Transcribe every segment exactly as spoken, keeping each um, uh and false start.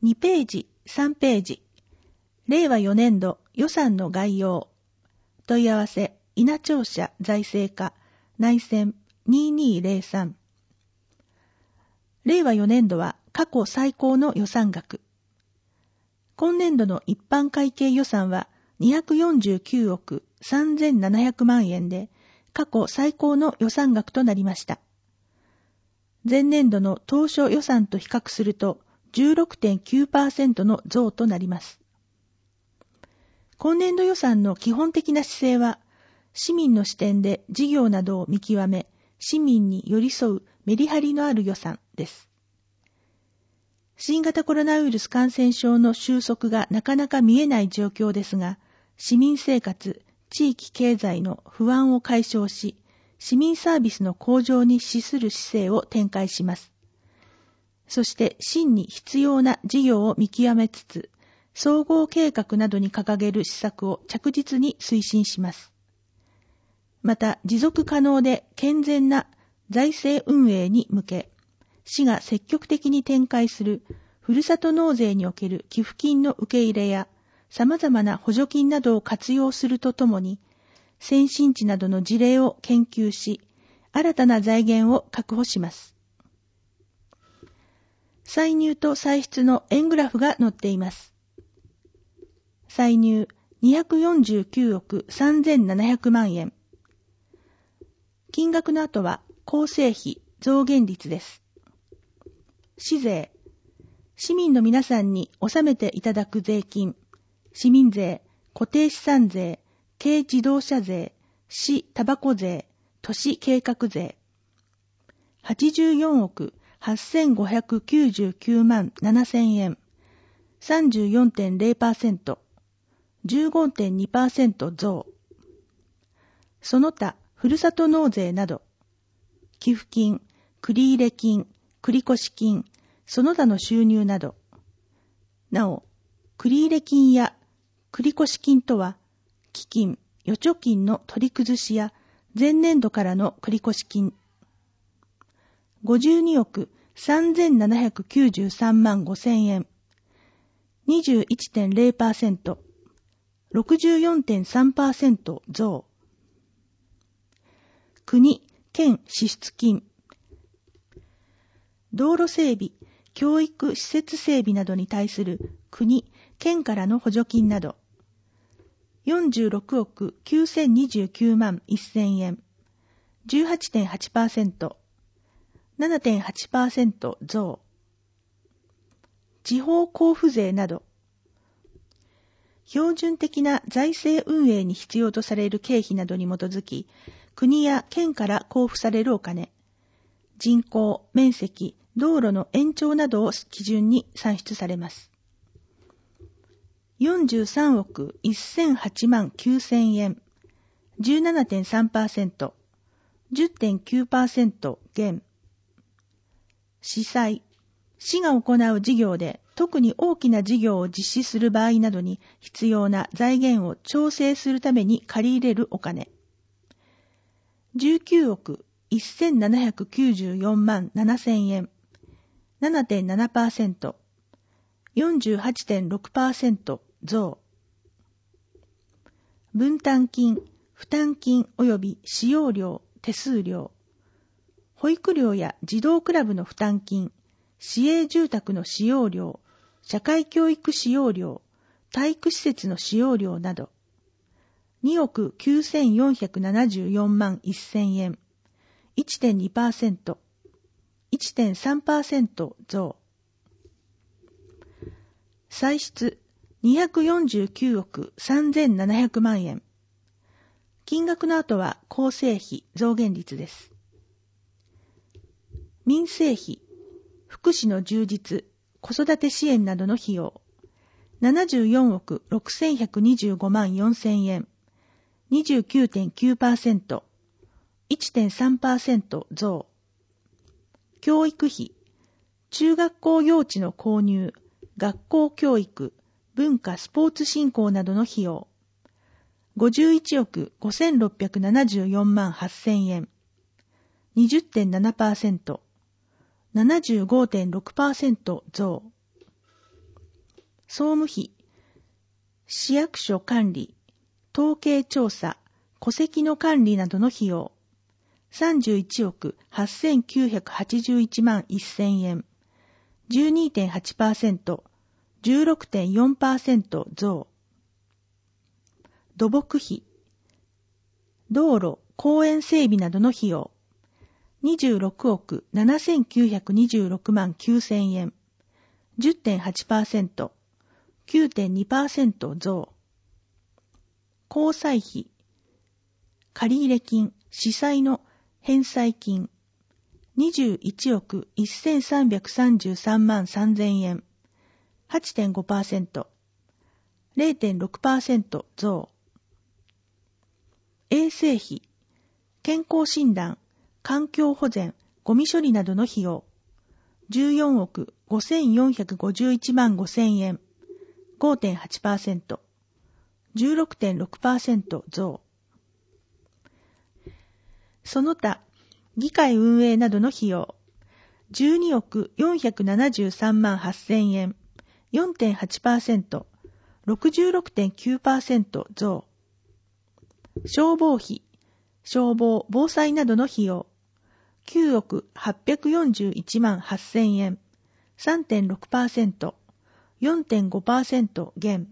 にページ、さんページ、令和よねん度予算の概要、問い合わせ、稲庁舎財政課、内線ににぜろさん。令和よねん度は過去最高の予算額。今年度の一般会計予算はにひゃくよんじゅうきゅうおくさんぜんななひゃくまんえんで、過去最高の予算額となりました。前年度の当初予算と比較すると じゅうろくてんきゅうパーセント の増となります。今年度予算の基本的な姿勢は、市民の視点で事業などを見極め、市民に寄り添うメリハリのある予算です。新型コロナウイルス感染症の収束がなかなか見えない状況ですが、市民生活、地域経済の不安を解消し、市民サービスの向上に資する姿勢を展開します。そして真に必要な事業を見極めつつ、総合計画などに掲げる施策を着実に推進します。また、持続可能で健全な財政運営に向け、市が積極的に展開するふるさと納税における寄付金の受け入れや、様々な補助金などを活用するとともに、先進地などの事例を研究し、新たな財源を確保します。歳入と歳出の円グラフが載っています。歳入にひゃくよんじゅうきゅうおくさんぜんななひゃくまんえん。金額の後は構成費増減率です。市税。市民の皆さんに納めていただく税金。市民税、固定資産税、軽自動車税、市タバコ税、都市計画税。はちじゅうよんおくはっせんごひゃくきゅうじゅうきゅうまんななせんえん。さんじゅうよんてんぜろパーセント。じゅうごてんにパーセント 増。その他、ふるさと納税など、寄付金、繰入金、繰越金、その他の収入など。なお、繰入金や繰越金とは、基金、預貯金の取り崩しや前年度からの繰越金。ごじゅうにおくさんぜんななひゃくきゅうじゅうさんまんごせんえん。にじゅういちてんぜろパーセント。ろくじゅうよんてんさんパーセント 増。国、県支出金。道路整備、教育施設整備などに対する国、県からの補助金など。よんじゅうろくおくきゅうせんにじゅうきゅうまんせんえん。じゅうはちてんはちパーセント。ななてんはちパーセント 増。地方交付税など。標準的な財政運営に必要とされる経費などに基づき、国や県から交付されるお金、人口、面積、道路の延長などを基準に算出されます。よんじゅうさんおくせんはちまんきゅうせんえん、じゅうななてんさんパーセント、じゅってんきゅうパーセント 減。市債、市が行う事業で特に大きな事業を実施する場合などに必要な財源を調整するために借り入れるお金。じゅうきゅうおくせんななひゃくきゅうじゅうよんまんななせんえん、ななてんななパーセント、よんじゅうはちてんろくパーセント 増。分担金、負担金及び使用料、手数料。保育料や児童クラブの負担金、市営住宅の使用料、社会教育使用料、体育施設の使用料など、におくきゅうせんよんひゃくななじゅうよんまんせんえん、いってんにパーセント、いってんさんパーセント 増。歳出にひゃくよんじゅうきゅうおくさんぜんななひゃくまんえん。金額の後は構成費増減率です。民生費、福祉の充実、子育て支援などの費用、ななじゅうよんおくろくせんひゃくにじゅうごまんよんせんえん、にじゅうきゅうてんきゅうパーセント、いってんさんパーセント 増。教育費、中学校用地の購入、学校教育、文化スポーツ振興などの費用、ごじゅういちおくごせんろっぴゃくななじゅうよんまんはっせんえん、にじゅってんななパーセント、ななじゅうごてんろくパーセント 増。 総務費、市役所管理、統計調査、戸籍の管理などの費用、さんじゅういちおくはっせんきゅうひゃくはちじゅういちまんせんえん、じゅうにてんはちパーセント、じゅうろくてんよんパーセント 増。土木費、道路、公園整備などの費用、にじゅうろくおくななせんきゅうひゃくにじゅうろくまんきゅうせんえん、じゅってんはちパーセント、きゅうてんにパーセント 増。公債費、借入金、市債の返済金、にじゅういちおくせんさんびゃくさんじゅうさんまんさんぜんえん、はちてんごパーセント、れいてんろくパーセント 増。衛生費、健康診断、環境保全、ゴミ処理などの費用、じゅうよんおくごせんよんひゃくごじゅういちまんごせんえん、ごてんはちパーセント、じゅうろくてんろくパーセント 増。その他、議会運営などの費用、じゅうにおくよんひゃくななじゅうさんまんはっせんえん、よんてんはちパーセント、ろくじゅうろくてんきゅうパーセント 増。消防費、消防・防災などの費用、きゅうおくはっぴゃくよんじゅういちまんはっせんえん、さんてんろくパーセント、よんてんごパーセント 減。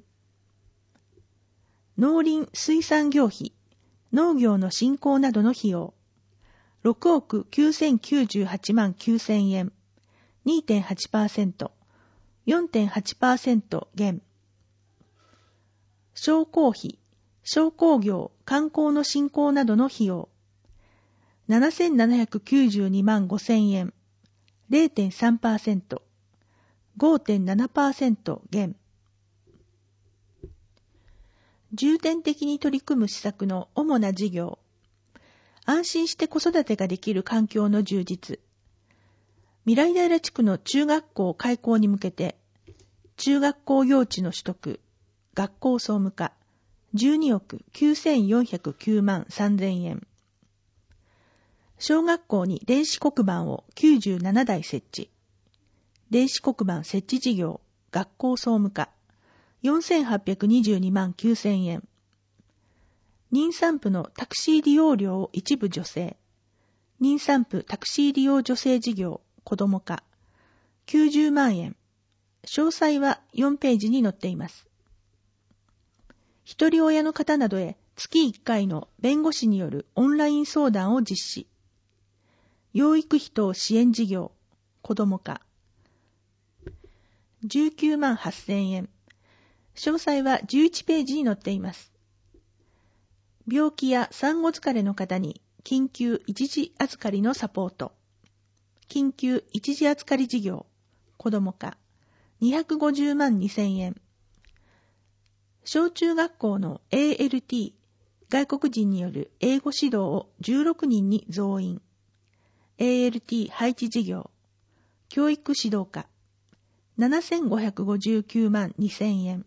農林水産業費、農業の振興などの費用、ろくおくきゅうせんきゅうじゅうはちまんきゅうせんえん、にてんはちパーセント、よんてんはちパーセント 減。商工費、商工業、観光の振興などの費用、ななせんななひゃくきゅうじゅうにまんごせんえん、れいてんさんパーセント、ごてんななパーセント 減。重点的に取り組む施策の主な事業、安心して子育てができる環境の充実、未来平地区の中学校開校に向けて、中学校用地の取得、学校総務課、じゅうにおくきゅうせんよんひゃくきゅうまんさんぜんえん。小学校に電子黒板をきゅうじゅうななだい設置。電子黒板設置事業、学校総務課、よんせんはっぴゃくにじゅうにまんきゅうせんえん。妊産婦のタクシー利用料を一部助成。妊産婦タクシー利用助成事業、子ども課、きゅうじゅうまんえん。詳細はよんページに載っています。一人親の方などへ月いっかいの弁護士によるオンライン相談を実施。養育費等支援事業、子ども課、じゅうきゅうまんはっせんえん。詳細はじゅういちページに載っています。病気や産後疲れの方に緊急一時預かりのサポート。緊急一時預かり事業、子ども課、にひゃくごじゅうまんにせんえん。小中学校の エーエルティー、外国人による英語指導をじゅうろくにんに増員。エーエルティー 配置事業、教育指導課、ななせんごひゃくごじゅうきゅうまんにせんえん。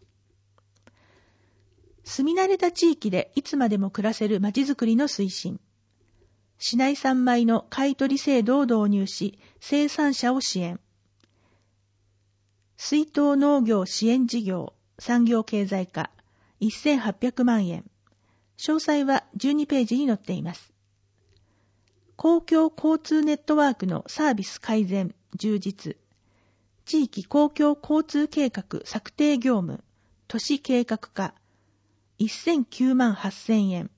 住み慣れた地域でいつまでも暮らせるまちづくりの推進。市内産米の買取制度を導入し、生産者を支援。水稲農業支援事業、産業経済課、せんはっぴゃくまんえん。詳細はじゅうにページに載っています。公共交通ネットワークのサービス改善、充実。地域公共交通計画策定業務、都市計画課、せんきゅうまんはっせんえん。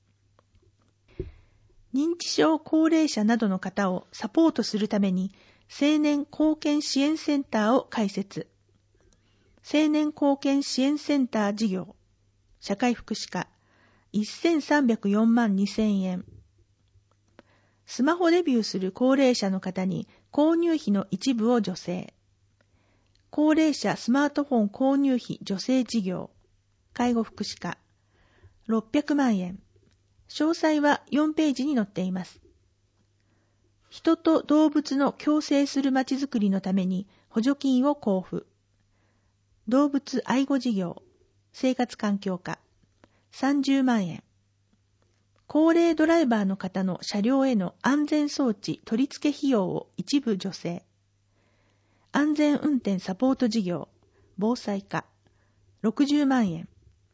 認知症高齢者などの方をサポートするために青年貢献支援センターを開設。青年貢献支援センター事業、社会福祉課、せんさんびゃくよんまんにせんえん。スマホデビューする高齢者の方に購入費の一部を助成。高齢者スマートフォン購入費助成事業、介護福祉課、ろっぴゃくまんえん。詳細はよんページに載っています。人と動物の共生するまちづくりのために補助金を交付。動物愛護事業、生活環境課、さんじゅうまんえん。高齢ドライバーの方の車両への安全装置取り付け費用を一部助成。安全運転サポート事業、 防災課ろくじゅうまんえん。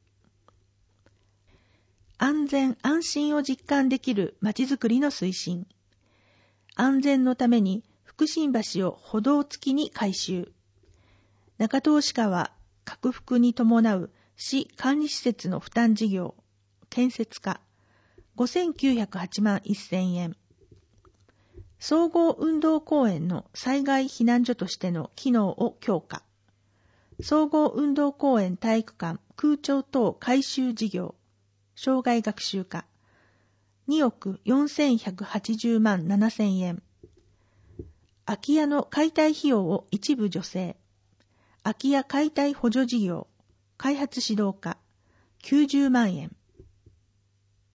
安全安心を実感できるまちづくりの推進。安全のために福新橋を歩道付きに改修。中東市川拡幅に伴う市管理施設の負担事業建設課ごせんきゅうひゃくはちまんせんえん。総合運動公園の災害避難所としての機能を強化。総合運動公園体育館空調等改修事業生涯学習課におくよんせんひゃくはちじゅうまんななせんえん。空き家の解体費用を一部助成。空き家解体補助事業開発指導課きゅうじゅうまんえん。